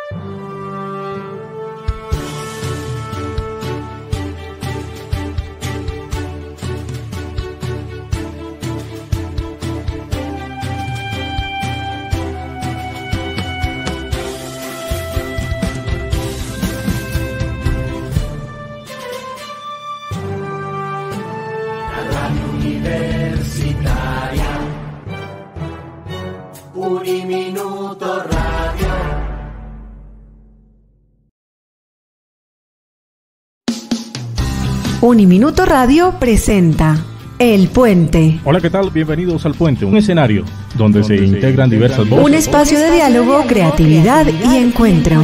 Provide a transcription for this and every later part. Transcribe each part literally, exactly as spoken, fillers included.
Uniminuto Radio. Uniminuto Radio presenta El Puente. Hola, ¿qué tal? Bienvenidos al Puente, un escenario donde, donde se, se integran diversas voces. Un espacio de diálogo, creatividad y encuentro.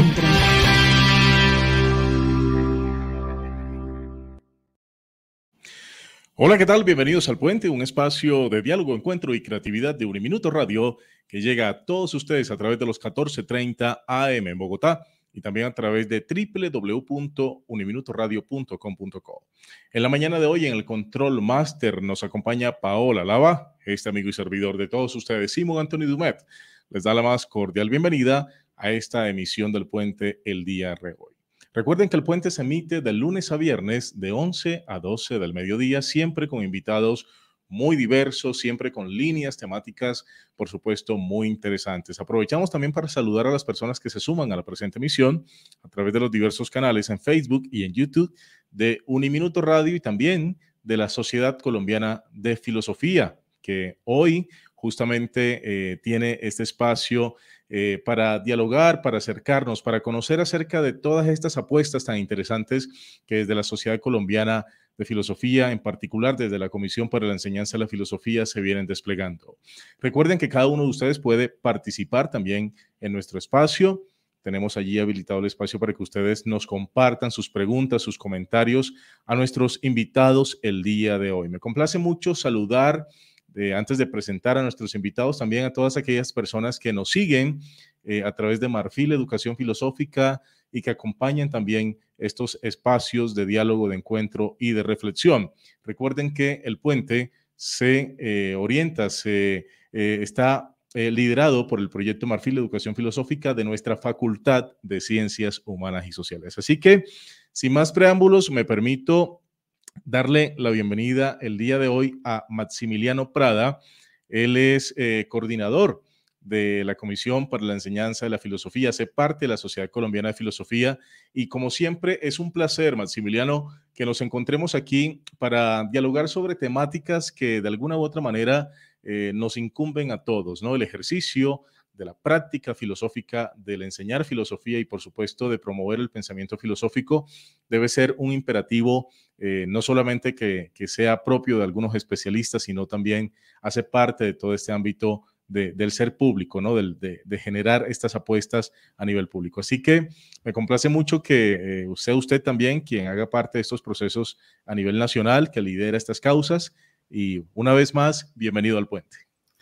Hola, ¿qué tal? Bienvenidos al Puente, un espacio de diálogo, encuentro y creatividad de Uniminuto Radio que llega a todos ustedes a través de los catorce treinta A M en Bogotá y también a través de doble u doble u doble u punto uniminutoradio punto com punto co. En la mañana de hoy en el Control Master nos acompaña Paola Lava, este amigo y servidor de todos ustedes, Simón Antonio Dumet. Les da la más cordial bienvenida a esta emisión del Puente el día de hoy. Recuerden que el Puente se emite de lunes a viernes de once a doce del mediodía, siempre con invitados muy diversos, siempre con líneas temáticas, por supuesto, muy interesantes. Aprovechamos también para saludar a las personas que se suman a la presente emisión a través de los diversos canales en Facebook y en YouTube de Uniminuto Radio y también de la Sociedad Colombiana de Filosofía, que hoy justamente eh, tiene este espacio eh, para dialogar, para acercarnos, para conocer acerca de todas estas apuestas tan interesantes que desde la Sociedad Colombiana de Filosofía, en particular desde la Comisión para la Enseñanza de la Filosofía, se vienen desplegando. Recuerden que cada uno de ustedes puede participar también en nuestro espacio. Tenemos allí habilitado el espacio para que ustedes nos compartan sus preguntas, sus comentarios a nuestros invitados el día de hoy. Me complace mucho saludar, eh, antes de presentar a nuestros invitados, también a todas aquellas personas que nos siguen eh, a través de Marfil Educación Filosófica y que acompañan también estos espacios de diálogo, de encuentro y de reflexión. Recuerden que el Puente se eh, orienta, se eh, está eh, liderado por el proyecto Marfil Educación Filosófica de nuestra Facultad de Ciencias Humanas y Sociales. Así que, sin más preámbulos, me permito darle la bienvenida el día de hoy a Maximiliano Prada. Él es eh, coordinador de la Comisión para la Enseñanza de la Filosofía, hace parte de la Sociedad Colombiana de Filosofía y como siempre es un placer, Maximiliano, que nos encontremos aquí para dialogar sobre temáticas que de alguna u otra manera eh, nos incumben a todos, ¿no? El ejercicio de la práctica filosófica, del enseñar filosofía y por supuesto de promover el pensamiento filosófico debe ser un imperativo eh, no solamente que, que sea propio de algunos especialistas, sino también hace parte de todo este ámbito De, del ser público, ¿no? Del, de, de generar estas apuestas a nivel público. Así que me complace mucho que eh, sea usted también quien haga parte de estos procesos a nivel nacional, que lidera estas causas y una vez más, bienvenido al Puente.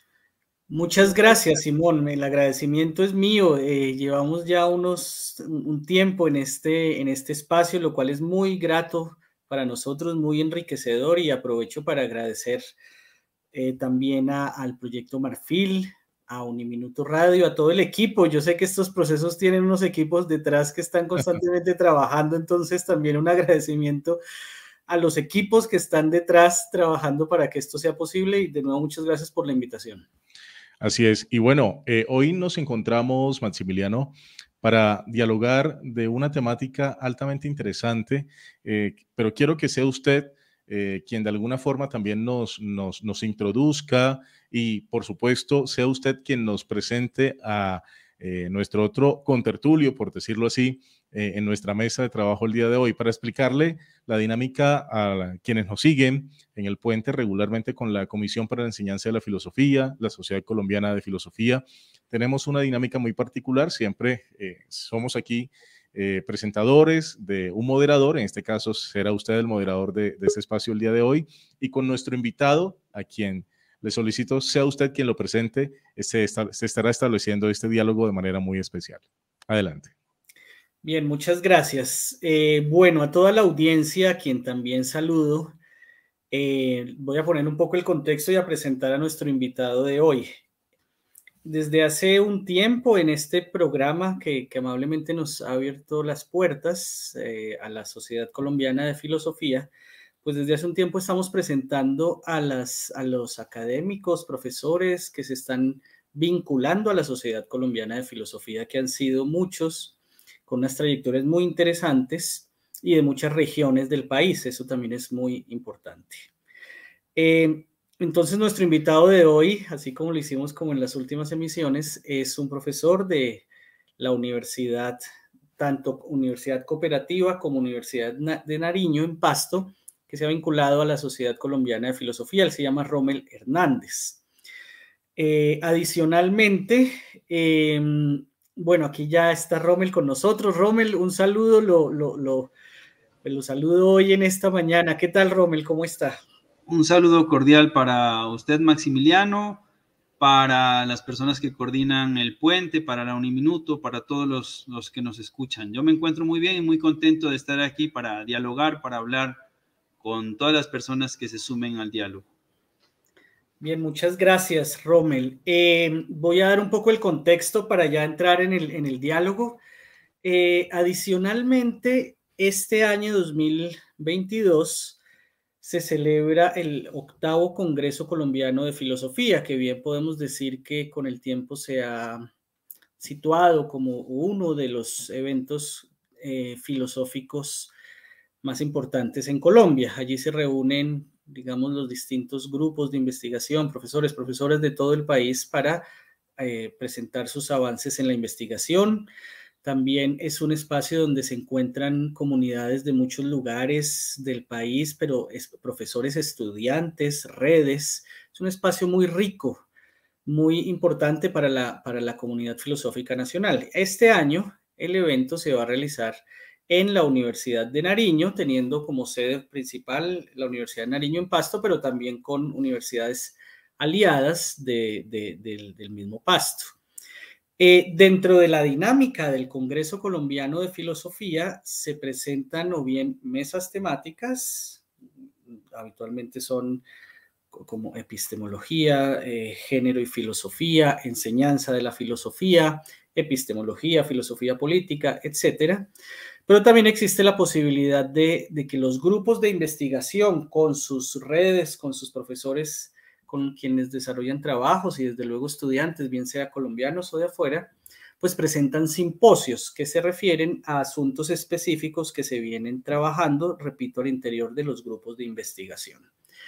Muchas gracias, Simón. El agradecimiento es mío. Eh, llevamos ya unos, un tiempo en este, en este espacio, lo cual es muy grato para nosotros, muy enriquecedor y aprovecho para agradecer Eh, también a, al proyecto Marfil, a Uniminuto Radio, a todo el equipo. Yo sé que estos procesos tienen unos equipos detrás que están constantemente trabajando, entonces también un agradecimiento a los equipos que están detrás trabajando para que esto sea posible y de nuevo muchas gracias por la invitación. Así es. Y bueno, eh, hoy nos encontramos, Maximiliano, para dialogar de una temática altamente interesante, eh, pero quiero que sea usted Eh, quien de alguna forma también nos, nos, nos introduzca y por supuesto sea usted quien nos presente a eh, nuestro otro contertulio, por decirlo así, eh, en nuestra mesa de trabajo el día de hoy para explicarle la dinámica a quienes nos siguen en el Puente regularmente con la Comisión para la Enseñanza de la Filosofía, la Sociedad Colombiana de Filosofía. Tenemos una dinámica muy particular, siempre eh, somos aquí Eh, presentadores, de un moderador, en este caso será usted el moderador de, de este espacio el día de hoy, y con nuestro invitado, a quien le solicito sea usted quien lo presente, se, está, se estará estableciendo este diálogo de manera muy especial. Adelante. Bien, muchas gracias. Eh, bueno, a toda la audiencia, a quien también saludo, eh, voy a poner un poco el contexto y a presentar a nuestro invitado de hoy. desde hace un tiempo en este programa que, que amablemente nos ha abierto las puertas eh, a la Sociedad Colombiana de Filosofía, pues desde hace un tiempo estamos presentando a, las, a los académicos, profesores que se están vinculando a la Sociedad Colombiana de Filosofía, que han sido muchos, con unas trayectorias muy interesantes y de muchas regiones del país. Eso también es muy importante. Eh, entonces, nuestro invitado de hoy, así como lo hicimos como en las últimas emisiones, es un profesor de la universidad, tanto Universidad Cooperativa como Universidad de Nariño en Pasto, que se ha vinculado a la Sociedad Colombiana de Filosofía. Él se llama Rommel Hernández. Eh, adicionalmente, eh, bueno, aquí ya está Rommel con nosotros. Rommel, un saludo, lo, lo, lo, lo saludo hoy en esta mañana. ¿Qué tal, Rommel? ¿Cómo está? Un saludo cordial para usted, Maximiliano, para las personas que coordinan el puente, para la Uniminuto, para todos los, los que nos escuchan. Yo me encuentro muy bien y muy contento de estar aquí para dialogar, para hablar con todas las personas que se sumen al diálogo. Bien, muchas gracias, Rommel. Eh, voy a dar un poco el contexto para ya entrar en el, en el diálogo. Eh, adicionalmente, este año dos mil veintidós se celebra el octavo Congreso Colombiano de Filosofía, que bien podemos decir que con el tiempo se ha situado como uno de los eventos eh, filosóficos más importantes en Colombia. Allí se reúnen, digamos, los distintos grupos de investigación, profesores, profesores de todo el país para eh, presentar sus avances en la investigación. También es un espacio donde se encuentran comunidades de muchos lugares del país, pero es, profesores, estudiantes, redes. Es un espacio muy rico, muy importante para la, para la comunidad filosófica nacional. Este año el evento se va a realizar en la Universidad de Nariño, teniendo como sede principal la Universidad de Nariño en Pasto, pero también con universidades aliadas de, de, de, del mismo Pasto. Eh, dentro de la dinámica del Congreso Colombiano de Filosofía se presentan o bien mesas temáticas, habitualmente son como epistemología, eh, género y filosofía, enseñanza de la filosofía, epistemología, filosofía política, etcétera. Pero también existe la posibilidad de, de que los grupos de investigación con sus redes, con sus profesores, con quienes desarrollan trabajos y desde luego estudiantes, bien sea colombianos o de afuera, pues presentan simposios que se refieren a asuntos específicos que se vienen trabajando, repito, al interior de los grupos de investigación.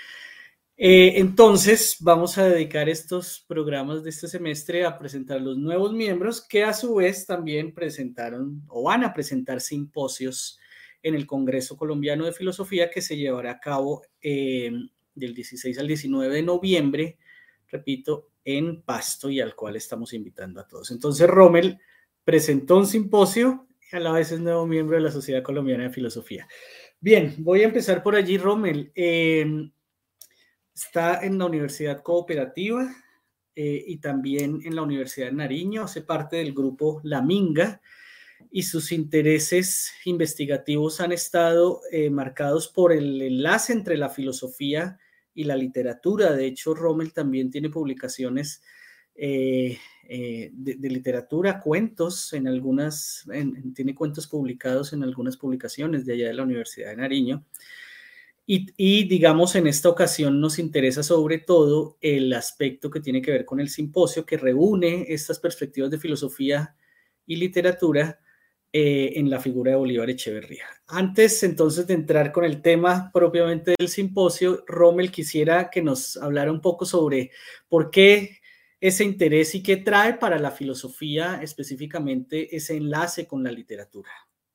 Eh, entonces, vamos a dedicar estos programas de este semestre a presentar los nuevos miembros que a su vez también presentaron o van a presentar simposios en el Congreso Colombiano de Filosofía que se llevará a cabo eh, del dieciséis al diecinueve de noviembre, repito, en Pasto y al cual estamos invitando a todos. Entonces, Rommel presentó un simposio y a la vez es nuevo miembro de la Sociedad Colombiana de Filosofía. Bien, voy a empezar por allí, Rommel. Eh, Está en la Universidad Cooperativa eh, y también en la Universidad de Nariño, hace parte del grupo La Minga y sus intereses investigativos han estado eh, marcados por el enlace entre la filosofía y la literatura. De hecho, Rommel también tiene publicaciones eh, eh, de, de literatura, cuentos, en algunas, en, tiene cuentos publicados en algunas publicaciones de allá de la Universidad de Nariño. Y, y, digamos, en esta ocasión nos interesa sobre todo el aspecto que tiene que ver con el simposio que reúne estas perspectivas de filosofía y literatura eh, en la figura de Bolívar Echeverría. Antes, entonces, de entrar con el tema propiamente del simposio, Rommel, quisiera que nos hablara un poco sobre por qué ese interés y qué trae para la filosofía específicamente ese enlace con la literatura.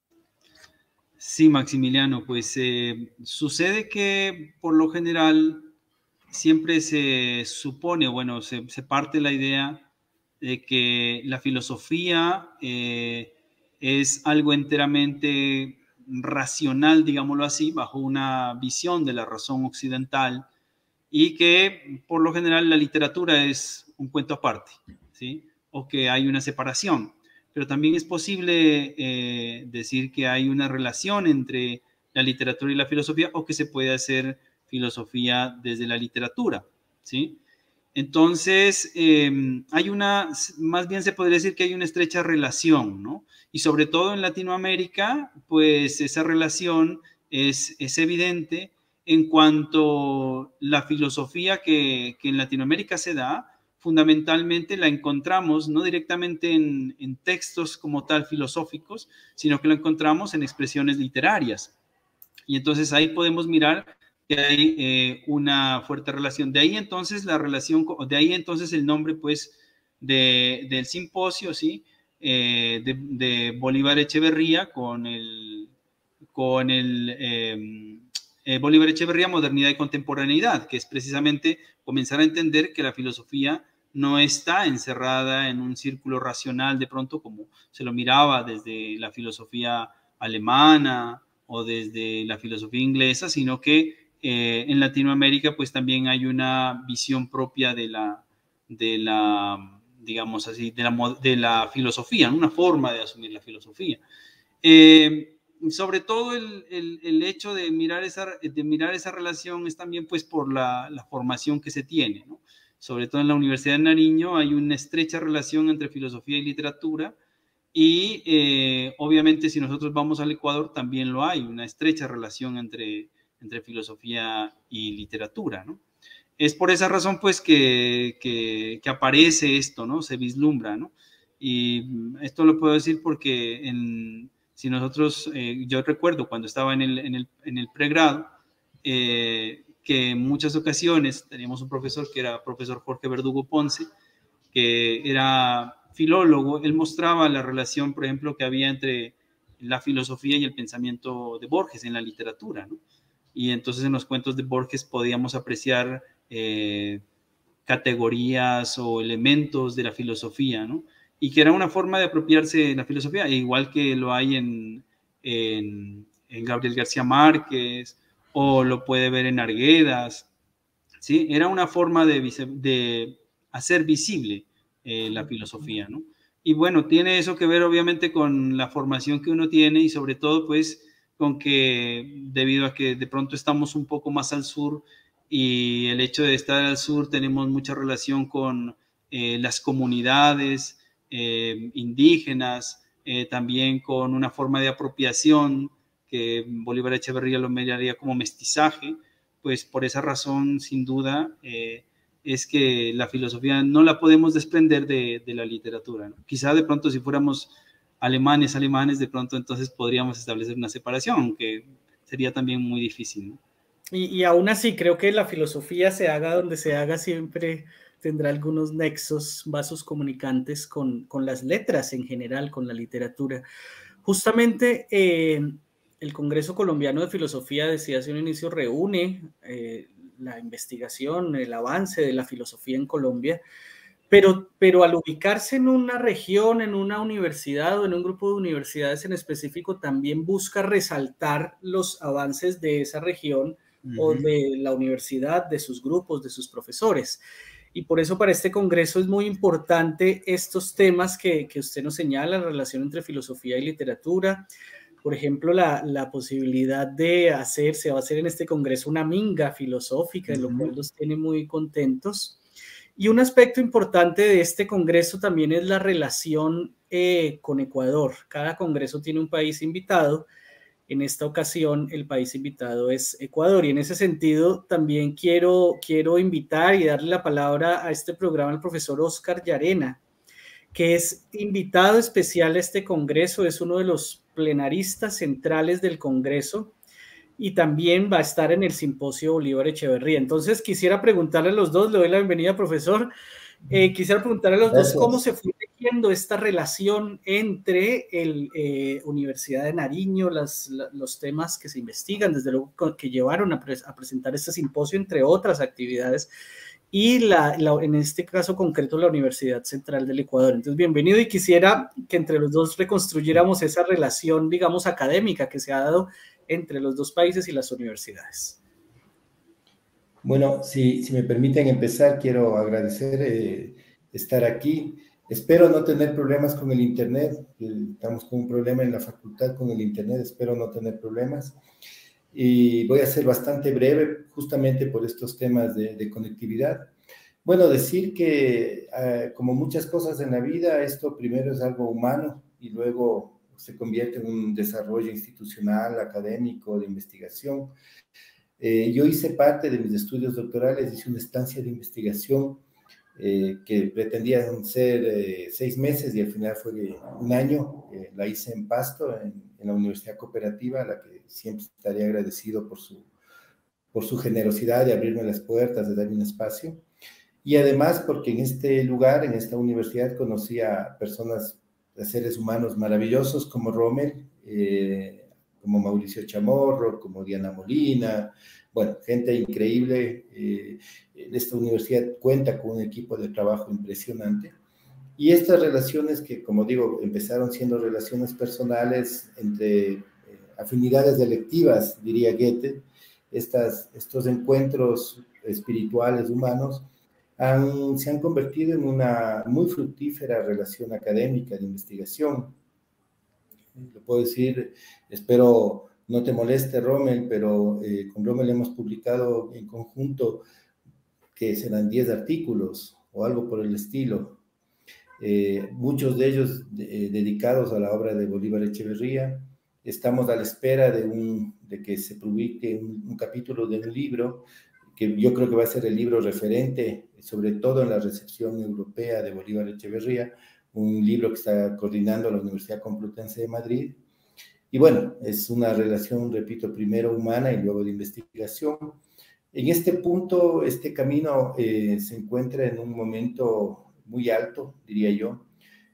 Sí, Maximiliano, pues eh, sucede que por lo general siempre se supone, bueno, se, se parte la idea de que la filosofía eh, es algo enteramente racional, digámoslo así, bajo una visión de la razón occidental y que por lo general la literatura es un cuento aparte, ¿sí? O que hay una separación. Pero también es posible eh, decir que hay una relación entre la literatura y la filosofía o que se puede hacer filosofía desde la literatura, ¿sí? Entonces, eh, hay una, más bien se podría decir que hay una estrecha relación, ¿no? Y sobre todo en Latinoamérica, pues esa relación es, es evidente en cuanto la filosofía que, que en Latinoamérica se da, fundamentalmente la encontramos no directamente en, en textos como tal filosóficos, sino que la encontramos en expresiones literarias. Y entonces ahí podemos mirar que hay eh, una fuerte relación. De ahí entonces la relación, de ahí entonces el nombre pues de, del simposio, ¿sí? Eh, de, de Bolívar Echeverría con el, con el eh, eh, Bolívar Echeverría, Modernidad y Contemporaneidad, que es precisamente comenzar a entender que la filosofía no está encerrada en un círculo racional de pronto como se lo miraba desde la filosofía alemana o desde la filosofía inglesa, sino que eh, en Latinoamérica pues también hay una visión propia de la, de la digamos así, de la, de la filosofía, una forma de asumir la filosofía. Eh, sobre todo el, el, el hecho de mirar, esa, de mirar esa relación es también pues por la, la formación que se tiene, ¿no? Sobre todo en la Universidad de Nariño hay una estrecha relación entre filosofía y literatura y eh, obviamente si nosotros vamos al Ecuador también lo hay, una estrecha relación entre, entre filosofía y literatura, ¿no? Es por esa razón pues que, que, que aparece esto, ¿no? Se vislumbra, ¿no? Y esto lo puedo decir porque en, si nosotros, eh, yo recuerdo cuando estaba en el, en el, en el pregrado, eh, que en muchas ocasiones teníamos un profesor que era profesor Jorge Verdugo Ponce, que era filólogo. Él mostraba la relación, por ejemplo, que había entre la filosofía y el pensamiento de Borges en la literatura, ¿no? Y entonces en los cuentos de Borges podíamos apreciar eh, categorías o elementos de la filosofía, ¿no? Y que era una forma de apropiarse de la filosofía, igual que lo hay en, en, en Gabriel García Márquez, o lo puede ver en Arguedas, ¿sí? Era una forma de, de hacer visible eh, la filosofía, ¿no? Y bueno, tiene eso que ver obviamente con la formación que uno tiene y sobre todo pues con que debido a que de pronto estamos un poco más al sur y el hecho de estar al sur tenemos mucha relación con eh, las comunidades eh, indígenas, eh, también con una forma de apropiación que Bolívar Echeverría lo miraría como mestizaje, pues por esa razón, sin duda, eh, es que la filosofía no la podemos desprender de, de la literatura, ¿no? Quizá de pronto si fuéramos alemanes, alemanes, de pronto entonces podríamos establecer una separación, aunque sería también muy difícil, ¿no? Y, y aún así, creo que la filosofía, se haga donde se haga, siempre tendrá algunos nexos, vasos comunicantes con, con las letras en general, con la literatura. Justamente, eh, el Congreso Colombiano de Filosofía, decía hace un inicio, reúne eh, la investigación, el avance de la filosofía en Colombia, pero, pero al ubicarse en una región, en una universidad o en un grupo de universidades en específico, también busca resaltar los avances de esa región uh-huh. o de la universidad, de sus grupos, de sus profesores. Y por eso para este congreso es muy importante estos temas que, que usted nos señala, la relación entre filosofía y literatura. Por ejemplo, la, la posibilidad de hacer, se va a hacer en este congreso una minga filosófica, uh-huh. lo cual los tiene muy contentos. Y un aspecto importante de este congreso también es la relación eh, con Ecuador. Cada congreso tiene un país invitado. En esta ocasión el país invitado es Ecuador, y en ese sentido también quiero, quiero invitar y darle la palabra a este programa al profesor Oscar Llarena, que es invitado especial a este congreso, es uno de los plenaristas centrales del congreso y también va a estar en el simposio Bolívar Echeverría. Entonces quisiera preguntarle a los dos, le doy la bienvenida, profesor, eh, quisiera preguntarle a los Gracias. dos cómo se fue tejiendo esta relación entre el eh, Universidad de Nariño, las, la, los temas que se investigan, desde luego que llevaron a, pre a presentar este simposio, entre otras actividades, y la, la, en este caso concreto la Universidad Central del Ecuador. Entonces, bienvenido, y quisiera que entre los dos reconstruyéramos esa relación, digamos, académica que se ha dado entre los dos países y las universidades. Bueno, si, si me permiten empezar, quiero agradecer eh, estar aquí. Espero no tener problemas con el internet. Estamos con un problema en la facultad con el internet, espero no tener problemas. Y voy a ser bastante breve, justamente por estos temas de, de conectividad. Bueno, decir que uh, como muchas cosas en la vida, esto primero es algo humano y luego se convierte en un desarrollo institucional, académico, de investigación. Eh, yo hice parte de mis estudios doctorales, hice una estancia de investigación eh, que pretendían ser eh, seis meses y al final fue un año. Eh, la hice en Pasto, en, en la Universidad Cooperativa, a la que siempre estaré agradecido por su, por su generosidad de abrirme las puertas, de darme un espacio. Y además porque en este lugar, en esta universidad, conocí a personas, a seres humanos maravillosos como Rommel, eh, como Mauricio Chamorro, como Diana Molina, bueno, gente increíble. Eh, esta universidad cuenta con un equipo de trabajo impresionante. Y estas relaciones que, como digo, empezaron siendo relaciones personales entre eh, afinidades electivas, diría Goethe, estas, estos encuentros espirituales humanos han, se han convertido en una muy fructífera relación académica de investigación. Lo puedo decir, espero no te moleste, Rommel, pero eh, con Rommel hemos publicado en conjunto que serán diez artículos o algo por el estilo. Eh, muchos de ellos eh, dedicados a la obra de Bolívar Echeverría. Estamos a la espera de, un, de que se publique un, un capítulo de un libro que yo creo que va a ser el libro referente, sobre todo en la recepción europea de Bolívar Echeverría, un libro que está coordinando la Universidad Complutense de Madrid. Y bueno, es una relación, repito, primero humana y luego de investigación. En este punto, este camino eh, se encuentra en un momento muy alto, diría yo.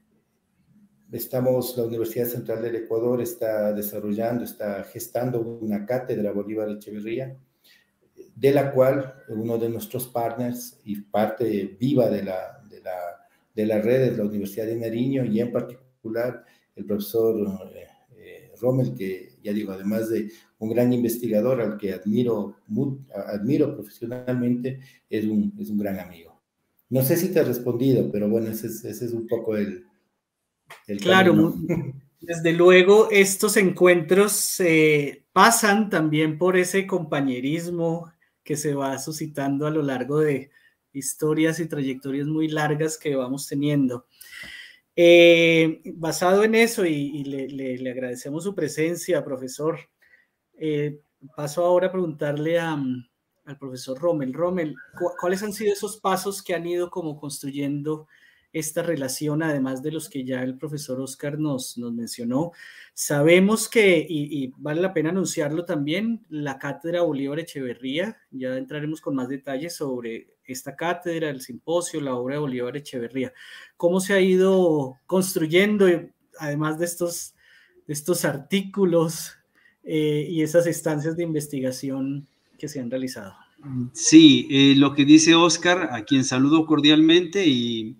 Estamos, la Universidad Central del Ecuador está desarrollando, está gestando una cátedra Bolívar Echeverría, de la cual uno de nuestros partners y parte viva de la, de la, de la red es la Universidad de Nariño, y en particular el profesor eh, eh, Rommel, que ya digo, además de un gran investigador al que admiro, muy, admiro profesionalmente, es un, es un gran amigo. No sé si te he respondido, pero bueno, ese es, ese es un poco el, el claro, camino. Desde luego estos encuentros eh, pasan también por ese compañerismo que se va suscitando a lo largo de historias y trayectorias muy largas que vamos teniendo. Eh, basado en eso, y, y le, le, le agradecemos su presencia, profesor, eh, paso ahora a preguntarle a, al profesor Rommel. Rommel, ¿cu ¿cuáles han sido esos pasos que han ido como construyendo esta relación, además de los que ya el profesor Oscar nos, nos mencionó? Sabemos que, y, y vale la pena anunciarlo también, la cátedra Bolívar Echeverría, ya entraremos con más detalles sobre esta cátedra, el simposio, la obra de Bolívar Echeverría. ¿Cómo se ha ido construyendo, además de estos, de estos artículos eh, y esas estancias de investigación que se han realizado? Sí, eh, lo que dice Oscar, a quien saludo cordialmente y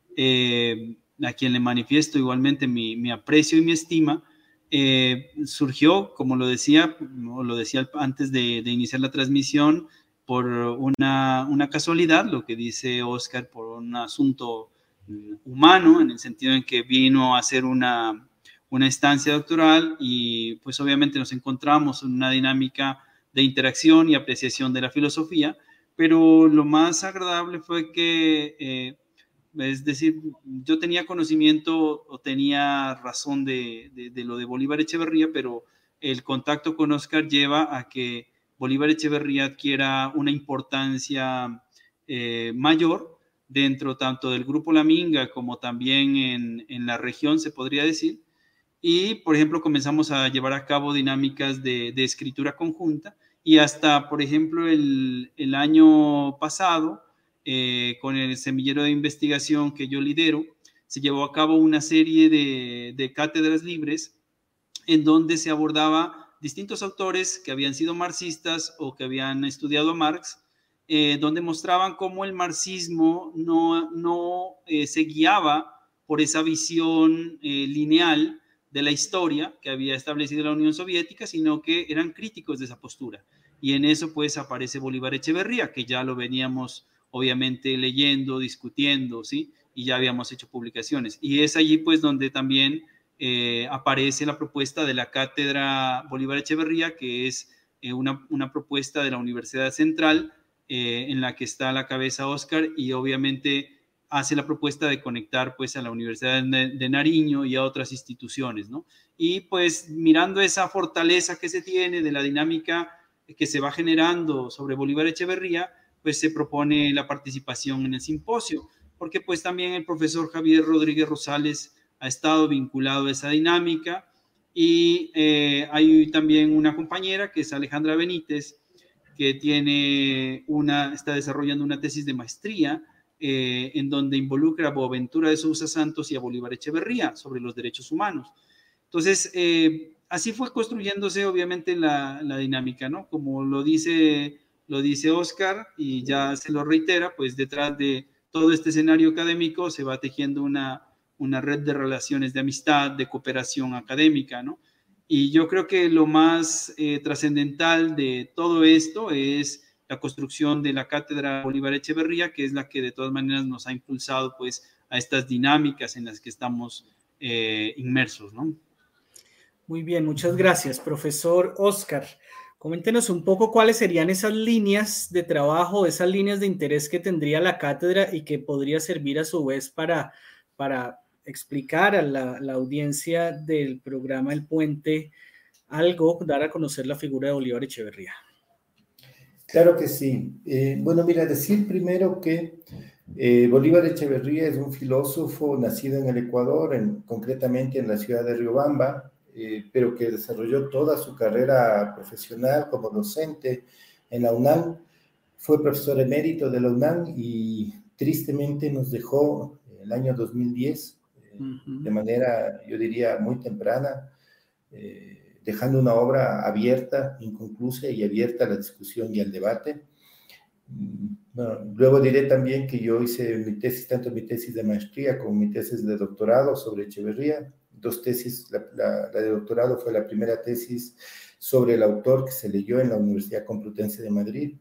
Eh, a quien le manifiesto igualmente mi, mi aprecio y mi estima, eh, surgió, como lo decía, o lo decía antes de, de iniciar la transmisión, por una, una casualidad, lo que dice Oscar, por un asunto humano, en el sentido en que vino a hacer una, una estancia doctoral y pues obviamente nos encontramos en una dinámica de interacción y apreciación de la filosofía, pero lo más agradable fue que eh, es decir, yo tenía conocimiento o tenía razón de, de, de lo de Bolívar Echeverría, pero el contacto con Oscar lleva a que Bolívar Echeverría adquiera una importancia eh, mayor dentro tanto del Grupo La Minga como también en, en la región, se podría decir. Y, por ejemplo, comenzamos a llevar a cabo dinámicas de, de escritura conjunta y hasta, por ejemplo, el, el año pasado, Eh, con el semillero de investigación que yo lidero, se llevó a cabo una serie de, de cátedras libres en donde se abordaba distintos autores que habían sido marxistas o que habían estudiado a Marx, eh, donde mostraban cómo el marxismo no, no eh, se guiaba por esa visión eh, lineal de la historia que había establecido la Unión Soviética, sino que eran críticos de esa postura. Y en eso pues aparece Bolívar Echeverría, que ya lo veníamos obviamente leyendo, discutiendo, ¿sí? Y ya habíamos hecho publicaciones. Y es allí pues donde también eh, aparece la propuesta de la cátedra Bolívar Echeverría, que es eh, una, una propuesta de la Universidad Central, eh, en la que está a la cabeza Óscar, y obviamente hace la propuesta de conectar pues a la Universidad de, de Nariño y a otras instituciones, ¿no? Y pues mirando esa fortaleza que se tiene de la dinámica que se va generando sobre Bolívar Echeverría, pues se propone la participación en el simposio, porque pues también el profesor Javier Rodríguez Rosales ha estado vinculado a esa dinámica, y eh, hay también una compañera que es Alejandra Benítez, que tiene una, está desarrollando una tesis de maestría eh, en donde involucra a Boaventura de Sousa Santos y a Bolívar Echeverría sobre los derechos humanos. Entonces, eh, así fue construyéndose obviamente la, la dinámica, ¿no? Como lo dice, lo dice Óscar, y ya se lo reitera, pues detrás de todo este escenario académico se va tejiendo una, una red de relaciones de amistad, de cooperación académica, ¿no? Y yo creo que lo más eh, trascendental de todo esto es la construcción de la Cátedra Bolívar Echeverría, que es la que de todas maneras nos ha impulsado pues a estas dinámicas en las que estamos eh, inmersos, ¿no? Muy bien, muchas gracias, profesor Óscar. Coméntenos un poco cuáles serían esas líneas de trabajo, esas líneas de interés que tendría la cátedra y que podría servir a su vez para, para explicar a la, la audiencia del programa El Puente algo, dar a conocer la figura de Bolívar Echeverría. Claro que sí. Eh, bueno, mira, decir primero que eh, Bolívar Echeverría es un filósofo nacido en el Ecuador, en, concretamente en la ciudad de Riobamba, eh, pero que desarrolló toda su carrera profesional como docente en la UNAM. Fue profesor emérito de la UNAM y tristemente nos dejó el año dos mil diez, eh, uh-huh. de manera, yo diría, muy temprana, eh, dejando una obra abierta, inconclusa y abierta a la discusión y al debate. Bueno, luego diré también que yo hice mi tesis, tanto mi tesis de maestría como mi tesis de doctorado sobre Echeverría. Dos tesis, la, la, la de doctorado fue la primera tesis sobre el autor que se leyó en la Universidad Complutense de Madrid.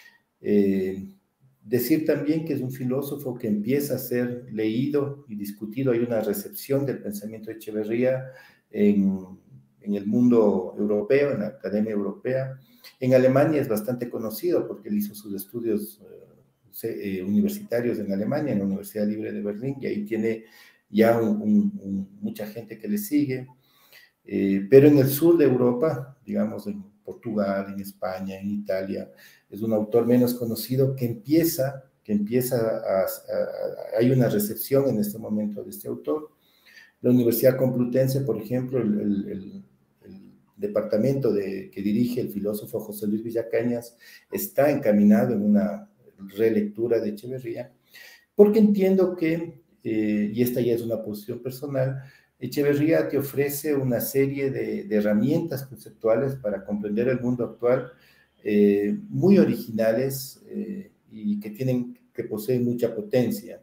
Eh, decir también que es un filósofo que empieza a ser leído y discutido. Hay una recepción del pensamiento de Echeverría en en el mundo europeo, en la Academia Europea. En Alemania es bastante conocido porque él hizo sus estudios eh, eh, universitarios en Alemania, en la Universidad Libre de Berlín, y ahí tiene ya un, un, un, mucha gente que le sigue. Eh, pero en el sur de Europa, digamos en Portugal, en España, en Italia, es un autor menos conocido que empieza, que empieza a, a, a, hay una recepción en este momento de este autor. La Universidad Complutense, por ejemplo, el, el, el, el departamento de, que dirige el filósofo José Luis Villacañas está encaminado en una relectura de Echeverría, porque entiendo que, eh, y esta ya es una posición personal, Echeverría te ofrece una serie de, de herramientas conceptuales para comprender el mundo actual, eh, muy originales eh, y que, tienen, que poseen mucha potencia.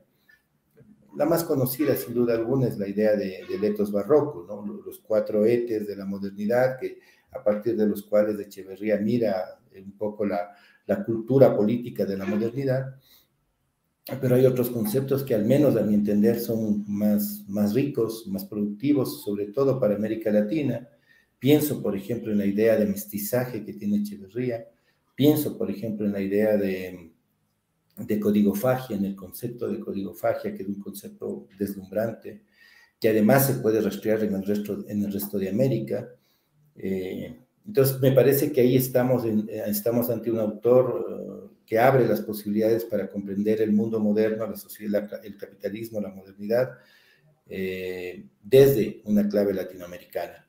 La más conocida, sin duda alguna, es la idea de, del etos barroco, ¿no? Los cuatro etes de la modernidad, que a partir de los cuales Echeverría mira un poco la, la cultura política de la modernidad. Pero hay otros conceptos que, al menos a mi entender, son más, más ricos, más productivos, sobre todo para América Latina. Pienso, por ejemplo, en la idea de mestizaje que tiene Echeverría. Pienso, por ejemplo, en la idea de... de codigofagia, en el concepto de codigofagia, que es un concepto deslumbrante, que además se puede rastrear en el resto, en el resto de América. Eh, entonces, me parece que ahí estamos, en, estamos ante un autor uh, que abre las posibilidades para comprender el mundo moderno, la sociedad, la, el capitalismo, la modernidad, eh, desde una clave latinoamericana.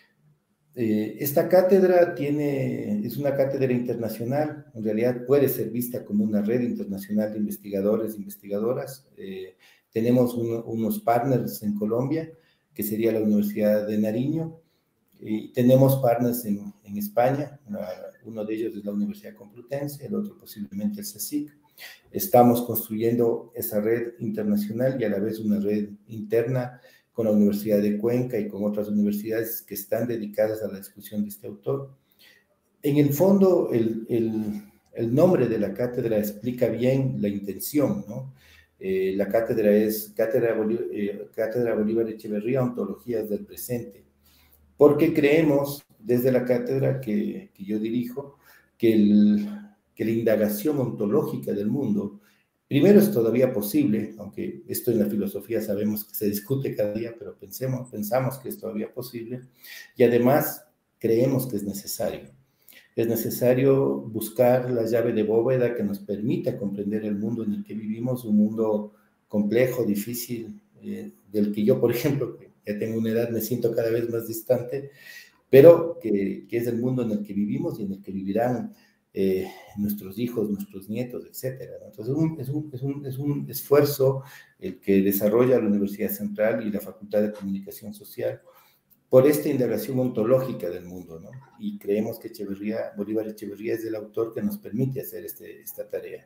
Eh, esta cátedra tiene, es una cátedra internacional, en realidad puede ser vista como una red internacional de investigadores e investigadoras. Eh, tenemos un, unos partners en Colombia, que sería la Universidad de Nariño, y tenemos partners en, en España, una, uno de ellos es la Universidad Complutense, el otro posiblemente el CSIC. Estamos construyendo esa red internacional y a la vez una red interna con la Universidad de Cuenca y con otras universidades que están dedicadas a la discusión de este autor. En el fondo, el, el, el nombre de la cátedra explica bien la intención, ¿no? Eh, la cátedra es Cátedra Bolívar, eh, Cátedra Bolívar Echeverría, Ontologías del Presente, porque creemos desde la cátedra que, que yo dirijo que el, que la indagación ontológica del mundo, primero es todavía posible, aunque esto en la filosofía sabemos que se discute cada día, pero pensemos, pensamos que es todavía posible, y además creemos que es necesario. Es necesario buscar la llave de bóveda que nos permita comprender el mundo en el que vivimos, un mundo complejo, difícil, eh, del que yo, por ejemplo, que ya tengo una edad, me siento cada vez más distante, pero que, que es el mundo en el que vivimos y en el que vivirán eh, nuestros hijos, nuestros nietos, etcétera. Entonces, un, es, un, es, un, es un esfuerzo el que desarrolla la Universidad Central y la Facultad de Comunicación Social por esta indagación ontológica del mundo, ¿no? Y creemos que Echeverría, Bolívar Echeverría es el autor que nos permite hacer este, esta tarea.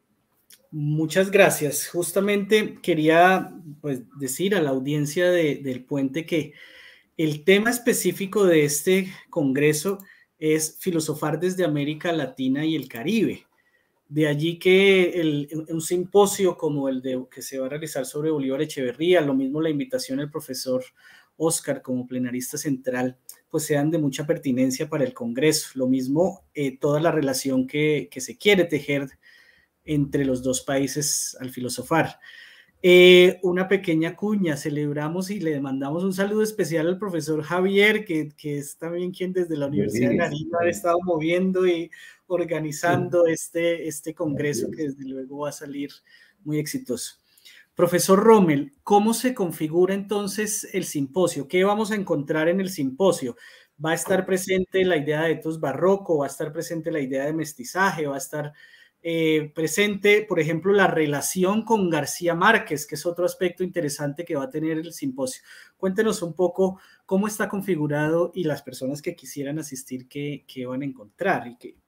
Muchas gracias. Justamente quería pues, decir a la audiencia de, del Puente que el tema específico de este congreso es filosofar desde América Latina y el Caribe. De allí que el, un simposio como el de, que se va a realizar sobre Bolívar Echeverría, lo mismo la invitación del profesor Oscar como plenarista central, pues sean de mucha pertinencia para el Congreso. Lo mismo eh, toda la relación que, que se quiere tejer entre los dos países al filosofar. Eh, una pequeña cuña, celebramos y le mandamos un saludo especial al profesor Javier, que, que es también quien desde la Universidad de Nariño ha estado moviendo y organizando sí. este, este congreso que desde luego va a salir muy exitoso. Profesor Rommel, ¿cómo se configura entonces el simposio? ¿Qué vamos a encontrar en el simposio? ¿Va a estar presente la idea de etos barroco? ¿Va a estar presente la idea de mestizaje? ¿Va a estar eh, presente, por ejemplo, la relación con García Márquez, que es otro aspecto interesante que va a tener el simposio? Cuéntenos un poco cómo está configurado y las personas que quisieran asistir, qué, qué van a encontrar. Y que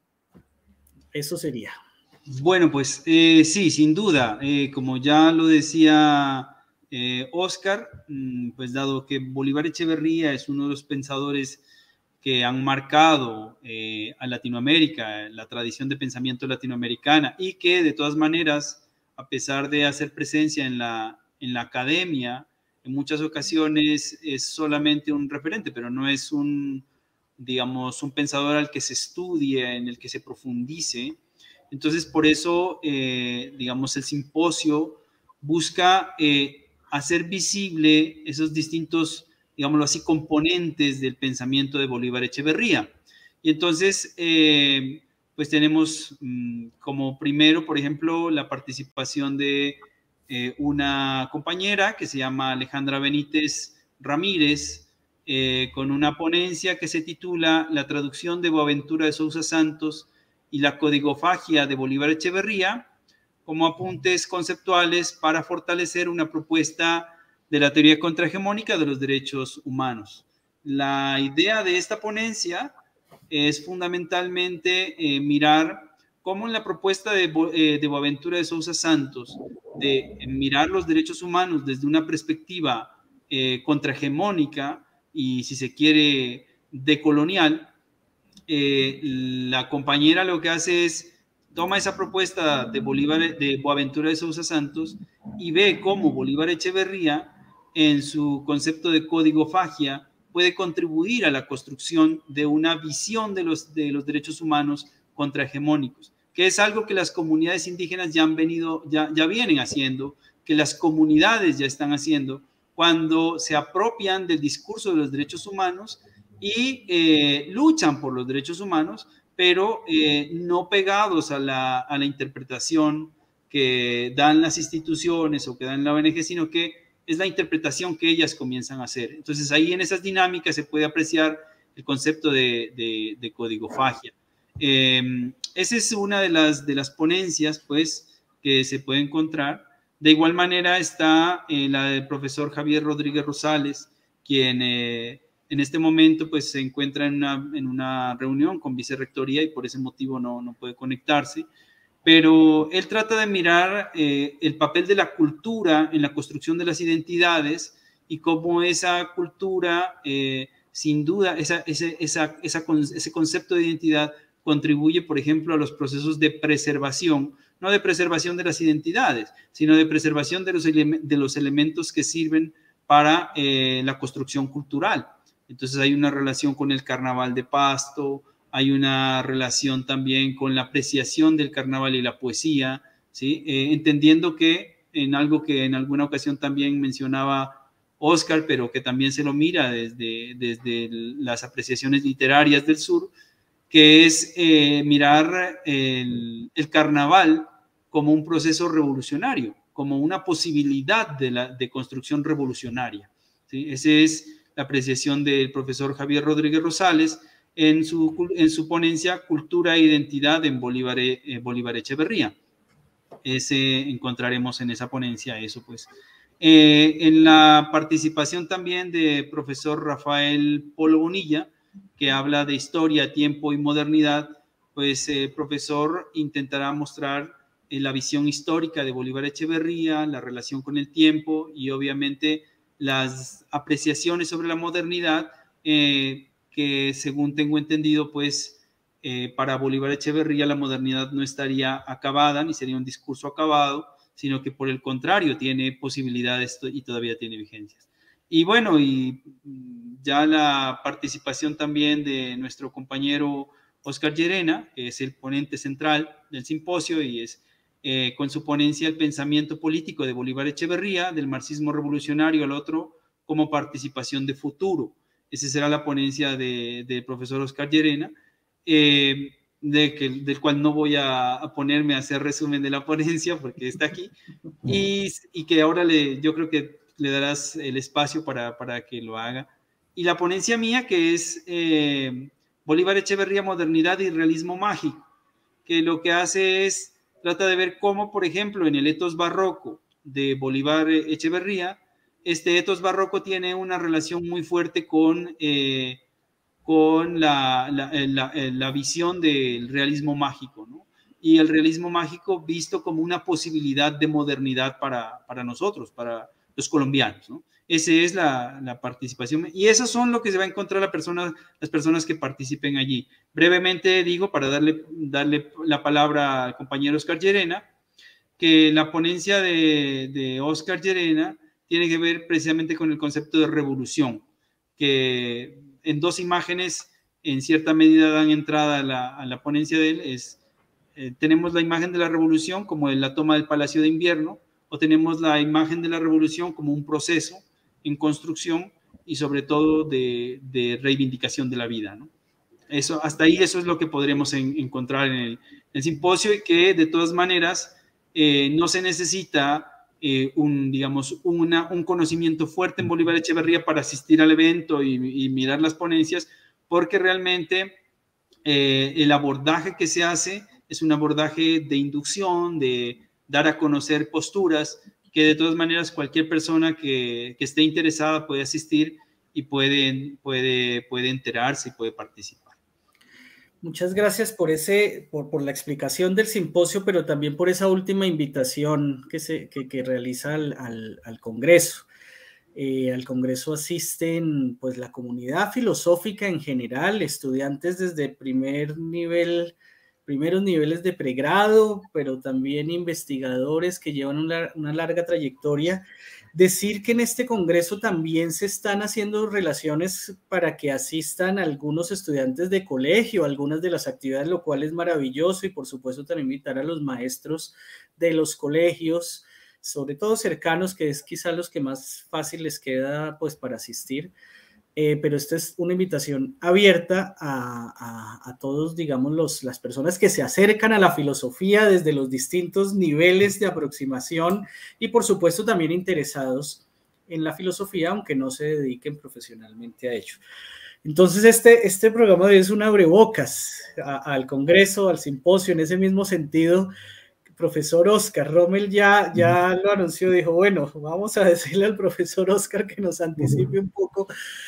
eso sería. Bueno, pues eh, sí, sin duda, eh, como ya lo decía eh, Oscar, pues dado que Bolívar Echeverría es uno de los pensadores que han marcado eh, a Latinoamérica, la tradición de pensamiento latinoamericana, y que de todas maneras, a pesar de hacer presencia en la, en la academia, en muchas ocasiones es solamente un referente, pero no es un, digamos, un pensador al que se estudie, en el que se profundice. Entonces, por eso, eh, digamos, el simposio busca eh, hacer visible esos distintos, digámoslo así, componentes del pensamiento de Bolívar Echeverría. Y entonces, eh, pues tenemos mmm, como primero, por ejemplo, la participación de eh, una compañera que se llama Alejandra Benítez Ramírez, eh, con una ponencia que se titula La traducción de Boaventura de Sousa Santos y la codigofagia de Bolívar Echeverría, como apuntes conceptuales para fortalecer una propuesta de la teoría contrahegemónica de los derechos humanos. La idea de esta ponencia es fundamentalmente eh, mirar cómo en la propuesta de, eh, de Boaventura de Sousa Santos, de eh, mirar los derechos humanos desde una perspectiva eh, contrahegemónica y, si se quiere, decolonial, Eh, la compañera lo que hace es toma esa propuesta de Bolívar, de Boaventura de Sousa Santos, y ve cómo Bolívar Echeverría, en su concepto de codigofagia, puede contribuir a la construcción de una visión de los, de los derechos humanos contrahegemónicos, que es algo que las comunidades indígenas ya han venido, ya, ya vienen haciendo, que las comunidades ya están haciendo, cuando se apropian del discurso de los derechos humanos y eh, luchan por los derechos humanos, pero eh, no pegados a la, a la interpretación que dan las instituciones o que dan la O N G, sino que es la interpretación que ellas comienzan a hacer. Entonces ahí en esas dinámicas se puede apreciar el concepto de, de, de codigofagia. Eh, esa es una de las, de las ponencias, pues, que se puede encontrar. De igual manera está eh, la del profesor Javier Rodríguez Rosales, quien eh, en este momento pues, se encuentra en una, en una reunión con vicerrectoría y por ese motivo no, no puede conectarse. Pero él trata de mirar eh, el papel de la cultura en la construcción de las identidades y cómo esa cultura, eh, sin duda, esa, ese, esa, esa, ese concepto de identidad contribuye, por ejemplo, a los procesos de preservación, no de preservación de las identidades, sino de preservación de los, ele de los elementos que sirven para eh, la construcción cultural. Entonces hay una relación con el carnaval de Pasto, hay una relación también con la apreciación del carnaval y la poesía, ¿sí? Eh, entendiendo que en algo que en alguna ocasión también mencionaba Oscar, pero que también se lo mira desde, desde las apreciaciones literarias del sur, que es eh, mirar el, el carnaval como un proceso revolucionario, como una posibilidad de, la, de construcción revolucionaria, ¿sí? Esa es la apreciación del profesor Javier Rodríguez Rosales en su, en su ponencia Cultura e Identidad en Bolívar, eh, Bolívar Echeverría. Ese, encontraremos en esa ponencia eso, pues. Eh, en la participación también de profesor Rafael Polo Bonilla, que habla de historia, tiempo y modernidad, pues el eh, profesor intentará mostrar eh, la visión histórica de Bolívar Echeverría, la relación con el tiempo y obviamente las apreciaciones sobre la modernidad, eh, que según tengo entendido, pues eh, para Bolívar Echeverría la modernidad no estaría acabada, ni sería un discurso acabado, sino que por el contrario tiene posibilidades y todavía tiene vigencias. Y bueno, y ya la participación también de nuestro compañero Oscar Llerena, que es el ponente central del simposio y es eh, con su ponencia El pensamiento político de Bolívar Echeverría, del marxismo revolucionario al otro, como participación de futuro. Esa será la ponencia del de profesor Oscar Llerena, eh, de que, del cual no voy a, a ponerme a hacer resumen de la ponencia porque está aquí, y, y que ahora le, yo creo que le darás el espacio para, para que lo haga. Y la ponencia mía, que es eh, Bolívar Echeverría, Modernidad y Realismo Mágico, que lo que hace es, trata de ver cómo, por ejemplo, en el etos barroco de Bolívar Echeverría, este etos barroco tiene una relación muy fuerte con... Eh, con la, la, la, la visión del realismo mágico, ¿no? Y el realismo mágico visto como una posibilidad de modernidad para, para nosotros, para los colombianos, ¿no? Esa es la, la participación, y esos son lo que se va a encontrar la persona, las personas que participen allí. Brevemente digo, para darle, darle la palabra al compañero Oscar Llerena, que la ponencia de, de Oscar Llerena tiene que ver precisamente con el concepto de revolución, que en dos imágenes en cierta medida dan entrada a la, a la ponencia de él. Es, eh, tenemos la imagen de la revolución como en la toma del Palacio de Invierno, o tenemos la imagen de la revolución como un proceso en construcción y sobre todo de, de reivindicación de la vida, ¿no? Eso, hasta ahí eso es lo que podremos en, encontrar en el, el simposio, y que de todas maneras eh, no se necesita Eh, un, digamos, una, un conocimiento fuerte en Bolívar Echeverría para asistir al evento y, y mirar las ponencias, porque realmente eh, el abordaje que se hace es un abordaje de inducción, de dar a conocer posturas, que de todas maneras cualquier persona que, que esté interesada puede asistir y puede, puede, puede enterarse y puede participar. Muchas gracias por, ese, por, por la explicación del simposio, pero también por esa última invitación que, se, que, que realiza al, al, al Congreso. Eh, al Congreso asisten pues, la comunidad filosófica en general, estudiantes desde primer nivel, primeros niveles de pregrado, pero también investigadores que llevan una, una larga trayectoria. Decir que en este congreso también se están haciendo relaciones para que asistan algunos estudiantes de colegio, algunas de las actividades, lo cual es maravilloso, y por supuesto también invitar a los maestros de los colegios, sobre todo cercanos, que es quizá los que más fácil les queda pues para asistir. Eh, pero esta es una invitación abierta a, a, a todos, digamos, los, las personas que se acercan a la filosofía desde los distintos niveles de aproximación y, por supuesto, también interesados en la filosofía, aunque no se dediquen profesionalmente a ello. Entonces, este, este programa es un abrebocas a, al Congreso, al simposio, en ese mismo sentido. Profesor Oscar, Rommel ya, ya lo anunció, dijo, bueno, vamos a decirle al profesor Oscar que nos anticipe un poco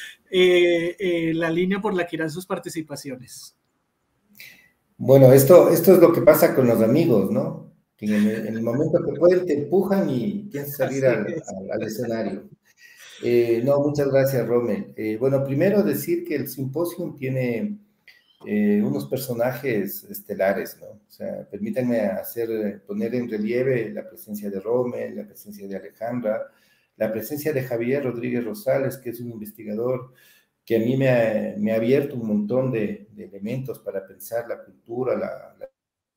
eh, eh, la línea por la que irán sus participaciones. Bueno, esto, esto es lo que pasa con los amigos, ¿no? Que en el, en el momento que pueden te empujan y tienes que salir al, al, al escenario. Eh, no, muchas gracias, Rommel. Eh, bueno, primero decir que el simposio tiene eh, unos personajes estelares, ¿no? O sea, permítanme hacer, poner en relieve la presencia de Rommel, la presencia de Alejandra, la presencia de Javier Rodríguez Rosales, que es un investigador que a mí me ha, me ha abierto un montón de, de elementos para pensar la cultura, la, la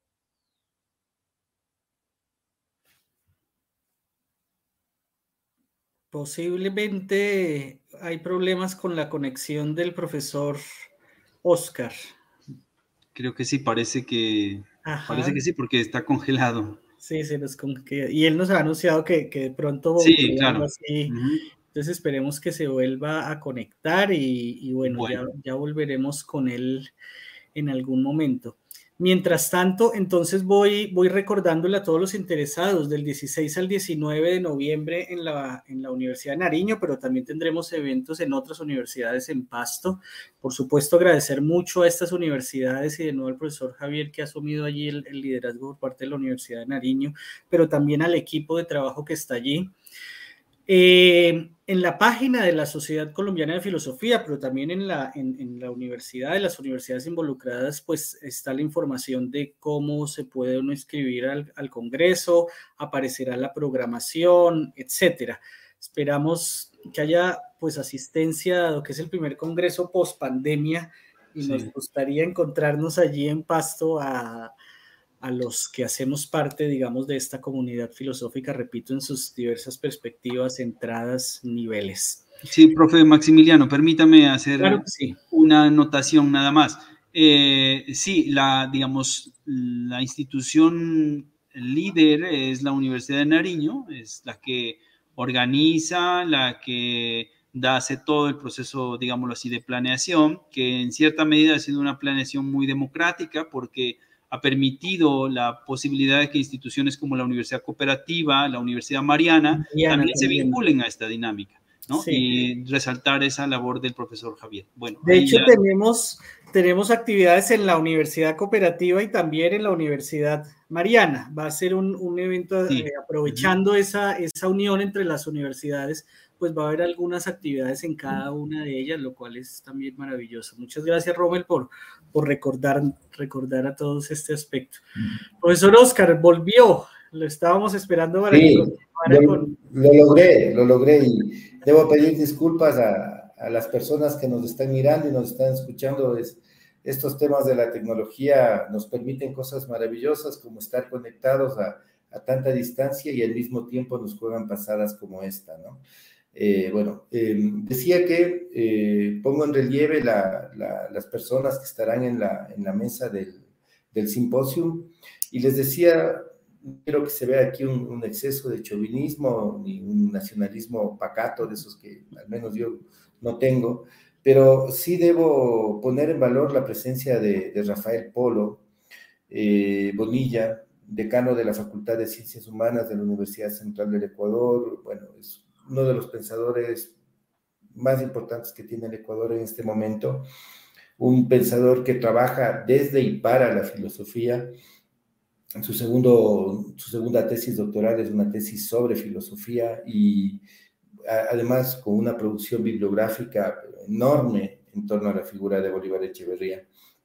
Posiblemente hay problemas con la conexión del profesor Oscar. Creo que sí, parece que, Ajá. parece que sí, porque está congelado. Sí, se nos congela. Y él nos ha anunciado que, que de pronto Sí, ocurrirá claro. algo así. Uh-huh. Entonces esperemos que se vuelva a conectar y, y bueno, bueno. Ya, ya volveremos con él en algún momento. Mientras tanto, entonces voy, voy recordándole a todos los interesados del dieciséis al diecinueve de noviembre en la, en la Universidad de Nariño, pero también tendremos eventos en otras universidades en Pasto. Por supuesto, agradecer mucho a estas universidades y de nuevo al profesor Javier que ha asumido allí el, el liderazgo por parte de la Universidad de Nariño, pero también al equipo de trabajo que está allí. Eh, en la página de la Sociedad Colombiana de Filosofía, pero también en la, en, en la universidad, de las universidades involucradas, pues está la información de cómo se puede uno inscribir al, al Congreso, aparecerá la programación, etcétera. Esperamos que haya pues asistencia, dado que es el primer Congreso post pandemia y sí. Nos gustaría encontrarnos allí en Pasto a a los que hacemos parte, digamos, de esta comunidad filosófica, repito, en sus diversas perspectivas, entradas, niveles. Sí, profe Maximiliano, permítame hacer claro que sí. una anotación nada más. Eh, sí, la, digamos, la institución líder es la Universidad de Nariño, es la que organiza, la que da, hace todo el proceso, digámoslo así, de planeación, que en cierta medida ha sido una planeación muy democrática porque ha permitido la posibilidad de que instituciones como la Universidad Cooperativa, la Universidad Mariana, Mariana también, también se vinculen a esta dinámica, ¿no? Sí. Y resaltar esa labor del profesor Javier. Bueno, de hecho, ya... tenemos, tenemos actividades en la Universidad Cooperativa y también en la Universidad Mariana. Va a ser un, un evento sí. eh, aprovechando uh-huh. esa, esa unión entre las universidades, pues va a haber algunas actividades en cada una de ellas, lo cual es también maravilloso. Muchas gracias, Rommel, por, por recordar, recordar a todos este aspecto. Profesor Oscar, volvió, lo estábamos esperando para sí, que continuara lo, con... lo logré, lo logré y debo pedir disculpas a, a las personas que nos están mirando y nos están escuchando. Es, estos temas de la tecnología nos permiten cosas maravillosas como estar conectados a, a tanta distancia y al mismo tiempo nos juegan pasadas como esta, ¿no? Eh, bueno, eh, decía que eh, pongo en relieve la, la, las personas que estarán en la, en la mesa del, del simposio y les decía, no quiero que se vea aquí un, un exceso de chauvinismo ni un nacionalismo pacato de esos que al menos yo no tengo, pero sí debo poner en valor la presencia de, de Rafael Polo eh, Bonilla, decano de la Facultad de Ciencias Humanas de la Universidad Central del Ecuador. Bueno, es uno de los pensadores más importantes que tiene el Ecuador en este momento, un pensador que trabaja desde y para la filosofía. En su, segundo, su segunda tesis doctoral es una tesis sobre filosofía y a, además con una producción bibliográfica enorme en torno a la figura de Bolívar Echeverría.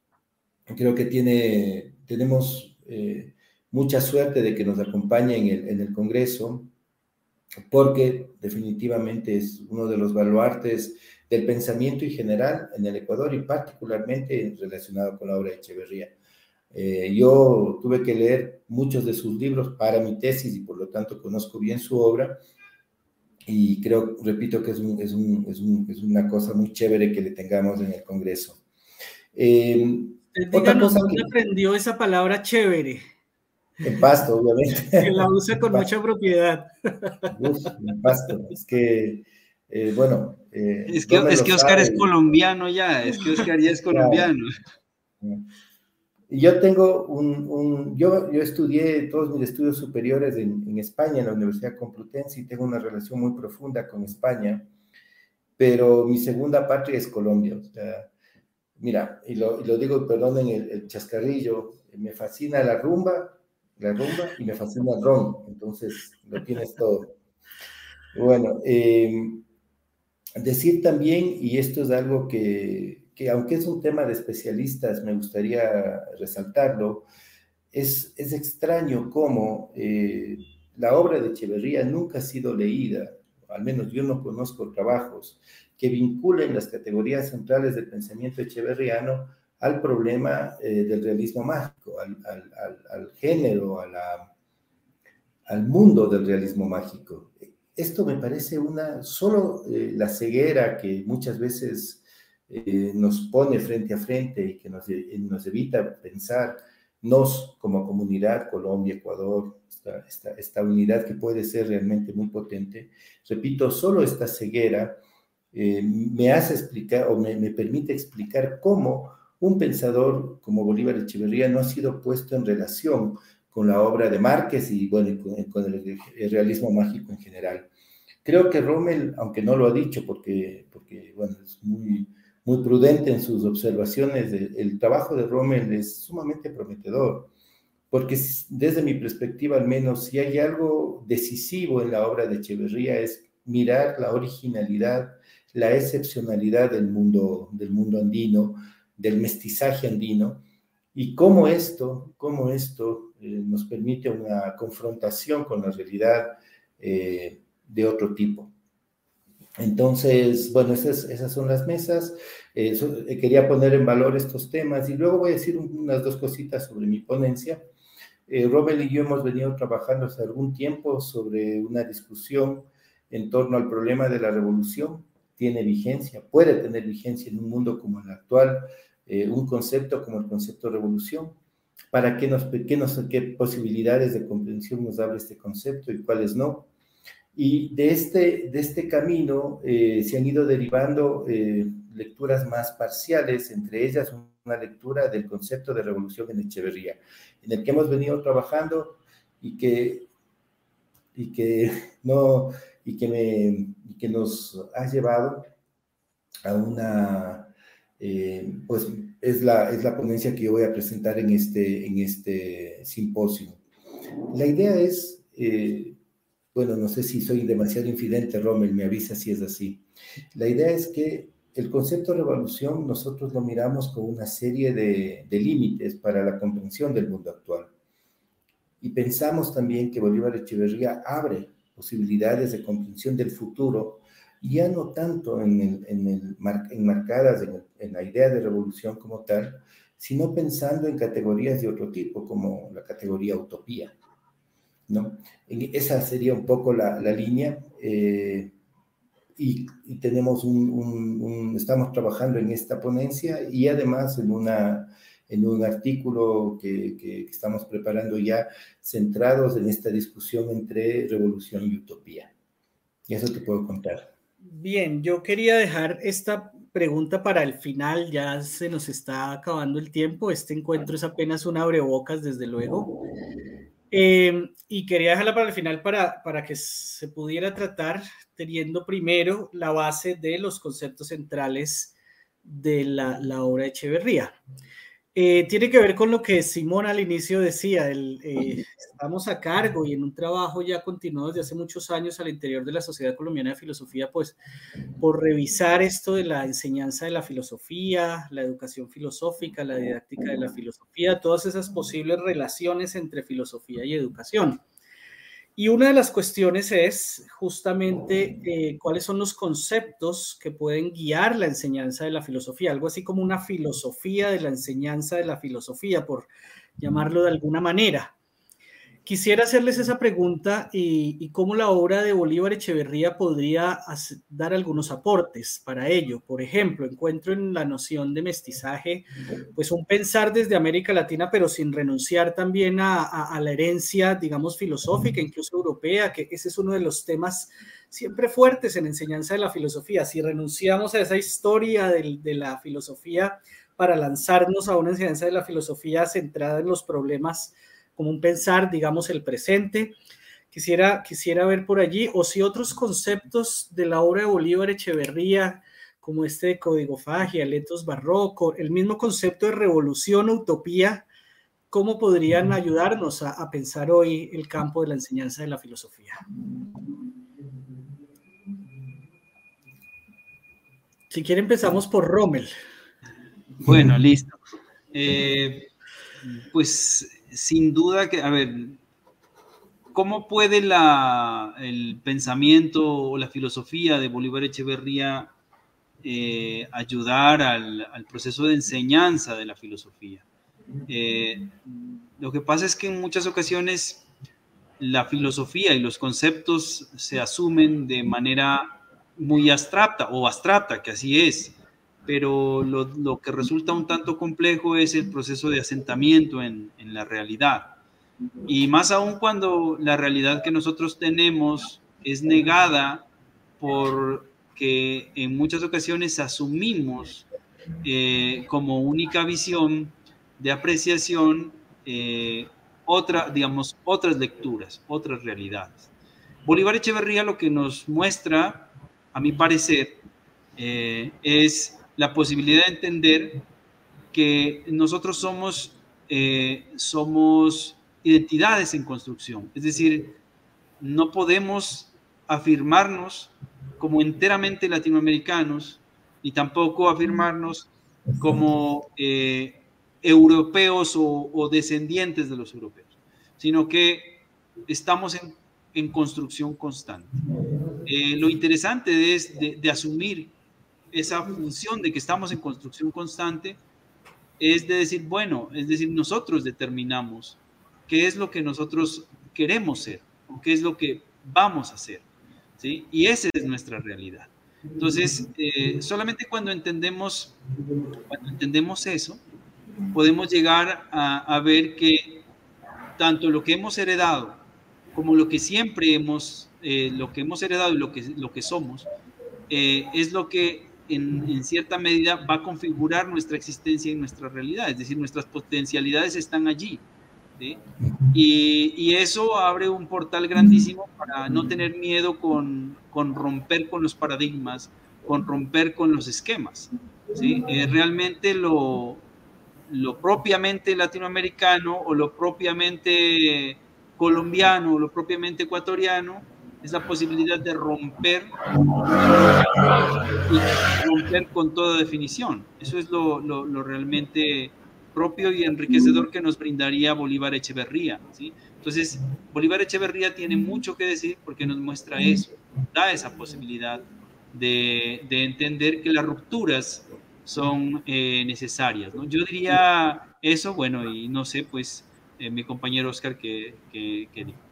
Creo que tiene, tenemos eh, mucha suerte de que nos acompañe en el, en el Congreso, porque definitivamente es uno de los baluartes del pensamiento en general en el Ecuador y particularmente relacionado con la obra de Echeverría. Eh, yo tuve que leer muchos de sus libros para mi tesis y por lo tanto conozco bien su obra y creo, repito, que es, un, es, un, es, un, es una cosa muy chévere que le tengamos en el Congreso. Eh, Díganos dónde que... aprendió esa palabra chévere. En Pasto, obviamente. Que la usa con mucha propiedad. Uf, en Pasto. Es que, eh, bueno. Eh, es que, es que Oscar sabe. Es colombiano ya, es que Oscar ya es colombiano. Y yo tengo un, un yo, yo estudié todos mis estudios superiores en, en España, en la Universidad Complutense, y tengo una relación muy profunda con España, pero mi segunda patria es Colombia. O sea, mira, y lo, y lo digo, perdonen el, el chascarrillo, me fascina la rumba, la rumba y me fascina el ron, entonces lo tienes todo. Bueno, eh, decir también, y esto es algo que, que aunque es un tema de especialistas, me gustaría resaltarlo, es, es extraño cómo eh, la obra de Echeverría nunca ha sido leída, al menos yo no conozco trabajos que vinculen las categorías centrales del pensamiento echeverriano al problema eh, del realismo mágico, al, al, al, al género, a la, al mundo del realismo mágico. Esto me parece una, solo eh, la ceguera que muchas veces eh, nos pone frente a frente y que nos, nos evita pensar, nos como comunidad, Colombia, Ecuador, esta, esta, esta unidad que puede ser realmente muy potente. Repito, solo esta ceguera eh, me hace explicar o me, me permite explicar cómo un pensador como Bolívar Echeverría no ha sido puesto en relación con la obra de Márquez y bueno, con, con el, el realismo mágico en general. Creo que Rommel, aunque no lo ha dicho porque, porque bueno, es muy, muy prudente en sus observaciones, el, el trabajo de Rommel es sumamente prometedor, porque desde mi perspectiva al menos, si hay algo decisivo en la obra de Echeverría es mirar la originalidad, la excepcionalidad del mundo, del mundo andino, del mestizaje andino, y cómo esto, cómo esto eh, nos permite una confrontación con la realidad eh, de otro tipo. Entonces, bueno, esas, esas son las mesas. Eh, so, eh, quería poner en valor estos temas y luego voy a decir unas dos cositas sobre mi ponencia. Eh, Rommel y yo hemos venido trabajando hace algún tiempo sobre una discusión en torno al problema de la revolución. Tiene vigencia, puede tener vigencia en un mundo como el actual, eh, un concepto como el concepto de revolución. ¿Para qué, nos, qué, nos, qué posibilidades de comprensión nos abre este concepto y cuáles no? Y de este, de este camino eh, se han ido derivando eh, lecturas más parciales, entre ellas una lectura del concepto de revolución en Echeverría, en el que hemos venido trabajando y que, y que, no, y que, me, y que nos ha llevado a una, eh, pues es la, es la ponencia que yo voy a presentar en este, en este simposio. La idea es... Eh, Bueno, no sé si soy demasiado infidente, Rommel, me avisa si es así. La idea es que el concepto de revolución nosotros lo miramos con una serie de, de límites para la comprensión del mundo actual. Y pensamos también que Bolívar Echeverría abre posibilidades de comprensión del futuro, ya no tanto en el, en el, enmarcadas en, el, en la idea de revolución como tal, sino pensando en categorías de otro tipo, como la categoría utopía, ¿no? Esa sería un poco la, la línea eh, y, y tenemos un, un, un, estamos trabajando en esta ponencia y además en, una, en un artículo que, que estamos preparando ya centrados en esta discusión entre revolución y utopía. Y eso te puedo contar. Bien, yo quería dejar esta pregunta para el final, ya se nos está acabando el tiempo, este encuentro es apenas un abrebocas desde luego. Eh, y quería dejarla para el final para, para que se pudiera tratar teniendo primero la base de los conceptos centrales de la, la obra de Echeverría. Eh, tiene que ver con lo que Simón al inicio decía, el, eh, estamos a cargo y en un trabajo ya continuado desde hace muchos años al interior de la Sociedad Colombiana de Filosofía, pues por revisar esto de la enseñanza de la filosofía, la educación filosófica, la didáctica de la filosofía, todas esas posibles relaciones entre filosofía y educación. Y una de las cuestiones es justamente eh, cuáles son los conceptos que pueden guiar la enseñanza de la filosofía, algo así como una filosofía de la enseñanza de la filosofía, por llamarlo de alguna manera. Quisiera hacerles esa pregunta y, y cómo la obra de Bolívar Echeverría podría hacer, dar algunos aportes para ello. Por ejemplo, encuentro en la noción de mestizaje, pues un pensar desde América Latina, pero sin renunciar también a, a, a la herencia, digamos, filosófica, incluso europea, que ese es uno de los temas siempre fuertes en enseñanza de la filosofía. Si renunciamos a esa historia de, de la filosofía para lanzarnos a una enseñanza de la filosofía centrada en los problemas como un pensar, digamos, el presente. Quisiera, quisiera ver por allí, o si otros conceptos de la obra de Bolívar Echeverría, como este de codigofagia, el etos barroco, el mismo concepto de revolución o utopía, ¿cómo podrían ayudarnos a, a pensar hoy el campo de la enseñanza de la filosofía? Si quiere empezamos por Rommel. Bueno, listo. Eh, pues sin duda que, a ver, ¿cómo puede la, el pensamiento o la filosofía de Bolívar Echeverría eh, ayudar al, al proceso de enseñanza de la filosofía. Eh, lo que pasa es que en muchas ocasiones la filosofía y los conceptos se asumen de manera muy abstracta o abstracta, que así es, pero lo, lo que resulta un tanto complejo es el proceso de asentamiento en, en la realidad. Y más aún cuando la realidad que nosotros tenemos es negada porque en muchas ocasiones asumimos eh, como única visión de apreciación eh, otra, digamos, otras lecturas, otras realidades. Bolívar Echeverría lo que nos muestra, a mi parecer, eh, es la posibilidad de entender que nosotros somos, eh, somos identidades en construcción, es decir, no podemos afirmarnos como enteramente latinoamericanos y tampoco afirmarnos como eh, europeos o, o descendientes de los europeos, sino que estamos en, en construcción constante. Eh, lo interesante es de, de asumir esa función de que estamos en construcción constante, es de decir, bueno, es decir, nosotros determinamos qué es lo que nosotros queremos ser, o qué es lo que vamos a hacer, ¿sí? Y esa es nuestra realidad. Entonces, eh, solamente cuando entendemos, cuando entendemos eso, podemos llegar a, a ver que tanto lo que hemos heredado como lo que siempre hemos, eh, lo que hemos heredado y lo que, lo que somos, eh, es lo que en, en cierta medida va a configurar nuestra existencia y nuestra realidad, es decir, nuestras potencialidades están allí, ¿sí? Y, y eso abre un portal grandísimo para no tener miedo con, con romper con los paradigmas, con romper con los esquemas, ¿sí? Eh, realmente lo, lo propiamente latinoamericano o lo propiamente colombiano o lo propiamente ecuatoriano es la posibilidad de romper y romper con toda definición. Eso es lo, lo, lo realmente propio y enriquecedor que nos brindaría Bolívar Echeverría, ¿sí? Entonces, Bolívar Echeverría tiene mucho que decir porque nos muestra eso, da esa posibilidad de, de entender que las rupturas son eh, necesarias, ¿no? Yo diría eso, bueno, y no sé, pues, eh, mi compañero Oscar, ¿qué, qué, qué dijo?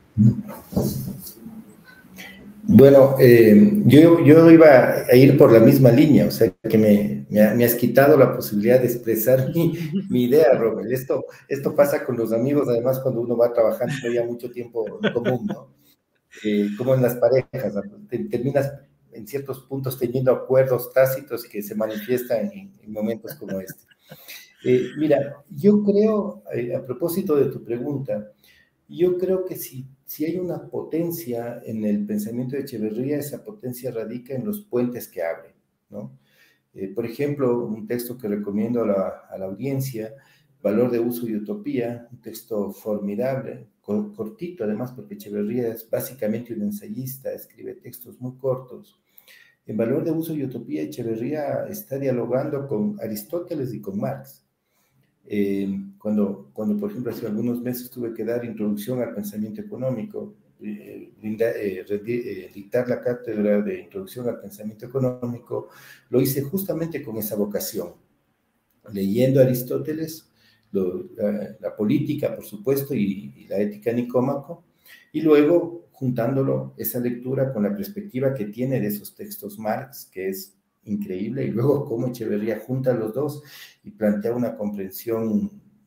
Bueno, eh, yo, yo iba a ir por la misma línea, o sea, que me, me, me has quitado la posibilidad de expresar mi, mi idea, Robert. Esto, esto pasa con los amigos, además, cuando uno va trabajando ya mucho tiempo en común, ¿no? Eh, como en las parejas, ¿no? Te, terminas en ciertos puntos teniendo acuerdos tácitos que se manifiestan en, en momentos como este. Eh, mira, yo creo, eh, a propósito de tu pregunta, yo creo que si, si hay una potencia en el pensamiento de Echeverría, esa potencia radica en los puentes que abre, ¿no? Eh, por ejemplo, un texto que recomiendo a la, a la audiencia, Valor de Uso y Utopía, un texto formidable, cortito además, porque Echeverría es básicamente un ensayista, escribe textos muy cortos. En Valor de Uso y Utopía, Echeverría está dialogando con Aristóteles y con Marx. Eh, cuando, cuando, por ejemplo, hace algunos meses tuve que dar introducción al pensamiento económico, eh, eh, eh, dictar la cátedra de introducción al pensamiento económico, lo hice justamente con esa vocación, leyendo a Aristóteles, lo, la, la política, por supuesto, y, y la ética Nicómaco, y luego juntándolo, esa lectura con la perspectiva que tiene de esos textos Marx, que es increíble, y luego cómo Echeverría junta los dos y plantea una comprensión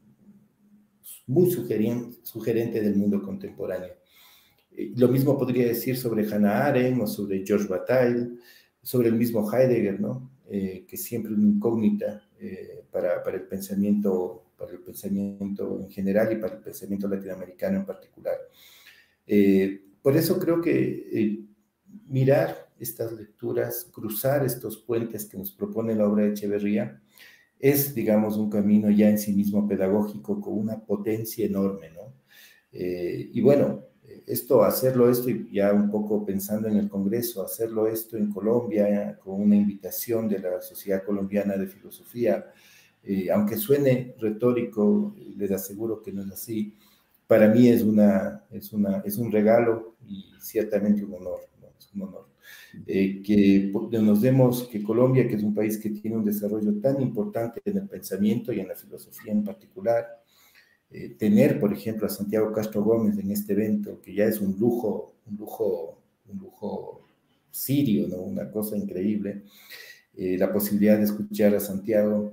muy sugerente, sugerente del mundo contemporáneo. Eh, lo mismo podría decir sobre Hannah Arendt o sobre George Bataille, sobre el mismo Heidegger, ¿no? Eh, que siempre es una incógnita eh, para, para, el pensamiento, para el pensamiento en general y para el pensamiento latinoamericano en particular. Eh, por eso creo que eh, mirar estas lecturas, cruzar estos puentes que nos propone la obra de Echeverría, es, digamos, un camino ya en sí mismo pedagógico con una potencia enorme, ¿no? Eh, y bueno, esto, hacerlo esto, y ya un poco pensando en el Congreso, hacerlo esto en Colombia, con una invitación de la Sociedad Colombiana de Filosofía, eh, aunque suene retórico, les aseguro que no es así, para mí es, una, es, una, es un regalo y ciertamente un honor, ¿no? Es un honor. eh, que nos demos que Colombia, que es un país que tiene un desarrollo tan importante en el pensamiento y en la filosofía en particular, eh, tener, por ejemplo, a Santiago Castro Gómez en este evento, que ya es un lujo, un lujo, un lujo sirio, ¿no? Una cosa increíble, eh, la posibilidad de escuchar a Santiago.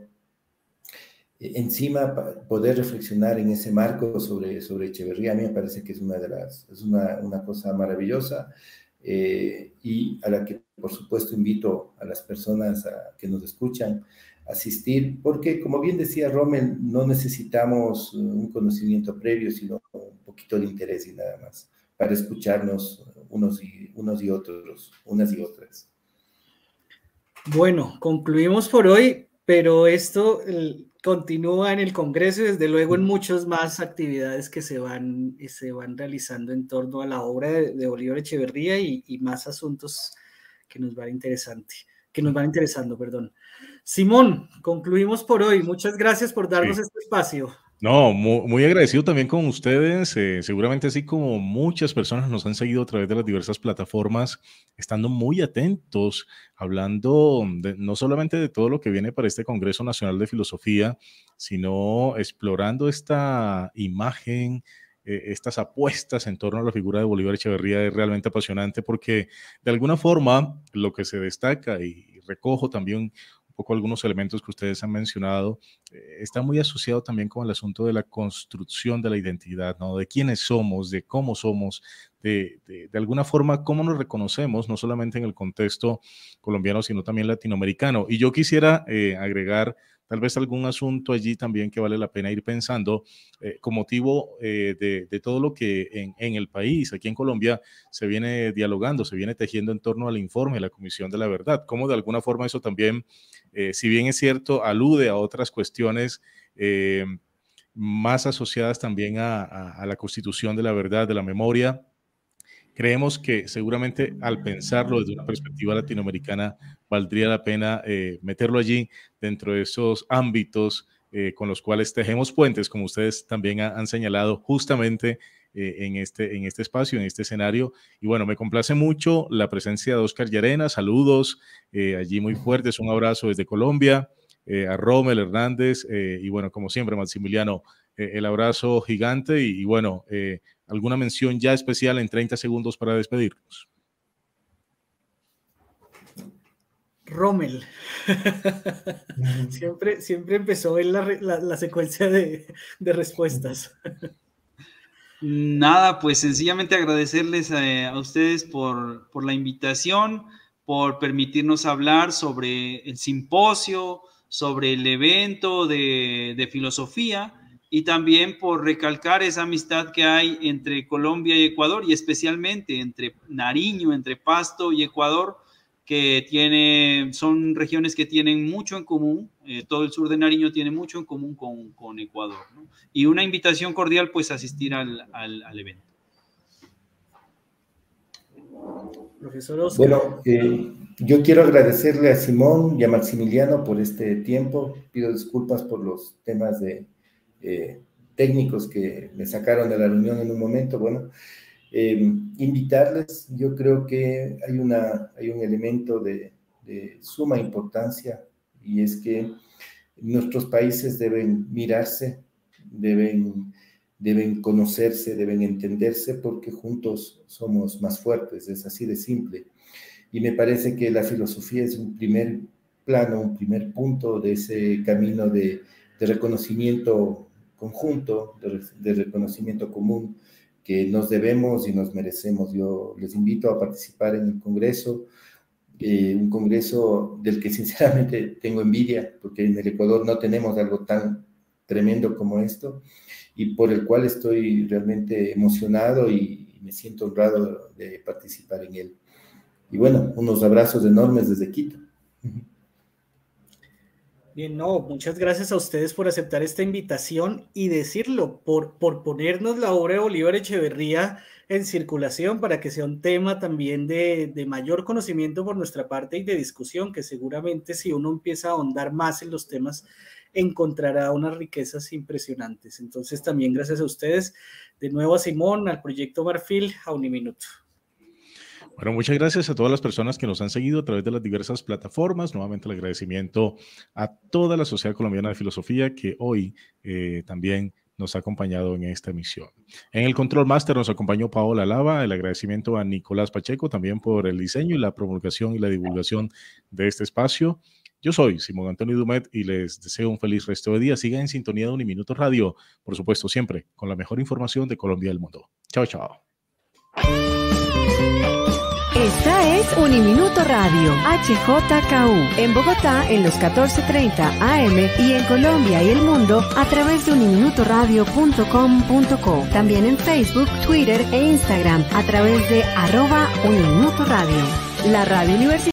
Encima, poder reflexionar en ese marco sobre, sobre Echeverría, a mí me parece que es una de las, es una, una cosa maravillosa, eh, y a la que, por supuesto, invito a las personas a, que nos escuchan a asistir, porque, como bien decía Rommel, no necesitamos un conocimiento previo, sino un poquito de interés y nada más, para escucharnos unos y, unos y otros, unas y otras. Bueno, concluimos por hoy, pero esto el, continúa en el Congreso y desde luego en muchas más actividades que se van, se van realizando en torno a la obra de, de Bolívar Echeverría y, y más asuntos que nos van interesante, que nos van interesando, perdón. Simón, concluimos por hoy. Muchas gracias por darnos sí. este espacio. No, muy, muy agradecido también con ustedes, eh, seguramente así como muchas personas nos han seguido a través de las diversas plataformas, estando muy atentos, hablando de, no solamente de todo lo que viene para este Congreso Nacional de Filosofía, sino explorando esta imagen, eh, estas apuestas en torno a la figura de Bolívar Echeverría es realmente apasionante porque de alguna forma lo que se destaca y recojo también un poco algunos elementos que ustedes han mencionado, eh, está muy asociado también con el asunto de la construcción de la identidad, ¿no? De quiénes somos, de cómo somos, de, de, de alguna forma cómo nos reconocemos, no solamente en el contexto colombiano, sino también latinoamericano. Y yo quisiera eh, agregar tal vez algún asunto allí también que vale la pena ir pensando eh, con motivo eh, de, de todo lo que en, en el país, aquí en Colombia, se viene dialogando, se viene tejiendo en torno al informe de la Comisión de la Verdad, cómo de alguna forma eso también, eh, si bien es cierto, alude a otras cuestiones eh, más asociadas también a, a, a la Constitución de la Verdad, de la memoria. Creemos que seguramente al pensarlo desde una perspectiva latinoamericana valdría la pena eh, meterlo allí dentro de esos ámbitos eh, con los cuales tejemos puentes, como ustedes también ha, han señalado justamente eh, en, este, en este espacio, en este escenario. Y bueno, me complace mucho la presencia de Oscar Llarena, saludos eh, allí muy fuertes, un abrazo desde Colombia, eh, a Rommel Hernández eh, y bueno, como siempre, Maximiliano, eh, el abrazo gigante y, y bueno, eh, alguna mención ya especial en treinta segundos para despedirnos. Rommel. siempre, siempre empezó en la, la, la secuencia de, de respuestas. Nada, pues sencillamente agradecerles a, a ustedes por, por la invitación, por permitirnos hablar sobre el simposio, sobre el evento de, de filosofía, y también por recalcar esa amistad que hay entre Colombia y Ecuador, y especialmente entre Nariño, entre Pasto y Ecuador, que tiene, son regiones que tienen mucho en común. Eh, todo el sur de Nariño tiene mucho en común con, con Ecuador, ¿no? Y una invitación cordial, pues, a asistir al, al, al evento. Profesor Oscar. Bueno, eh, yo quiero agradecerle a Simón y a Maximiliano por este tiempo. Pido disculpas por los temas de Eh, técnicos que me sacaron de la reunión en un momento. Bueno, eh, invitarles, yo creo que hay, una, hay un elemento de, de suma importancia, y es que nuestros países deben mirarse, deben, deben conocerse, deben entenderse, porque juntos somos más fuertes, es así de simple. Y me parece que la filosofía es un primer plano, un primer punto de ese camino de, de reconocimiento conjunto, de, de reconocimiento común que nos debemos y nos merecemos. Yo les invito a participar en el Congreso, eh, un Congreso del que sinceramente tengo envidia, porque en el Ecuador no tenemos algo tan tremendo como esto, y por el cual estoy realmente emocionado y me siento honrado de participar en él. Y bueno, unos abrazos enormes desde Quito. Bien, no, muchas gracias a ustedes por aceptar esta invitación y decirlo, por, por ponernos la obra de Bolívar Echeverría en circulación para que sea un tema también de, de mayor conocimiento por nuestra parte y de discusión, que seguramente si uno empieza a ahondar más en los temas encontrará unas riquezas impresionantes. Entonces también gracias a ustedes, de nuevo a Simón, al Proyecto Marfil, a Uniminuto. Bueno, muchas gracias a todas las personas que nos han seguido a través de las diversas plataformas. Nuevamente el agradecimiento a toda la Sociedad Colombiana de Filosofía que hoy eh, también nos ha acompañado en esta emisión. En el Control Master nos acompañó Paola Lava. El agradecimiento a Nicolás Pacheco también por el diseño y la promulgación y la divulgación de este espacio. Yo soy Simón Antonio Dumet y les deseo un feliz resto de día. Sigan en sintonía de Uniminuto Radio, por supuesto, siempre con la mejor información de Colombia y del mundo. Chao, chao. Esta es Uniminuto Radio, H J K U, en Bogotá en los catorce treinta A M y en Colombia y el mundo a través de uniminuto radio punto com punto co. También en Facebook, Twitter e Instagram a través de arroba Uniminuto Radio. La radio universitaria.